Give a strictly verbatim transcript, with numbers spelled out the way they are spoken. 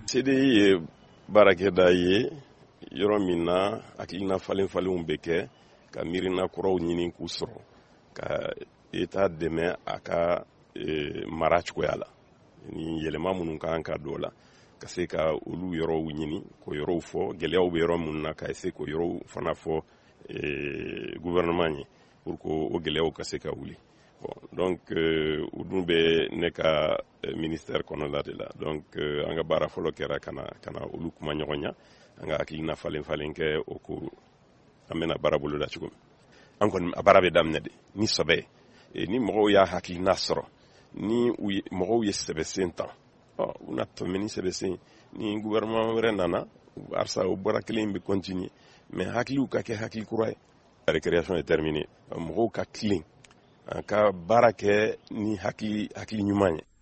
C D I ye baarakɛda ye yɔrɔ min na hakilina falen falenw bɛ kɛ ka miirina kuraw ɲini k'u sɔrɔ ka État dɛmɛ a ka mara cogoya la ni yɛlɛma minnu kan ka don la ka se ka olu yɔrɔw ɲini ko yɔrɔw fɔ gɛlɛyaw bɛ yɔrɔ minnu na ka se ko yɔrɔw fana fɔ gouvernement ye pour que o gɛlɛyaw ka se ka wuli. Bon, donc u dun bɛ ne ka ministère kɔnɔla de la donc an ka baara fɔlɔ kɛra kana kana olu kuma ɲɔgɔn ɲa an ka hakilina falen falen kɛ o ko an bɛna baara bolo da cogo min an kɔni a baara bɛ daminɛ de ni sɛbɛ ye ni mɔgɔw y'a hakilina sɔrɔ ni mɔgɔw ye sɛbɛsen ta ɔ u na tɛmɛ ni sɛbɛsen ni gouvernement wɛrɛ nana arsa o baara kelen bɛ continuer mais hakiliw ka kɛ hakili kura ye. La récréation est terminée mɔgɔw ka tilen an ka baara kɛ ni hakili hakili ɲuman ye.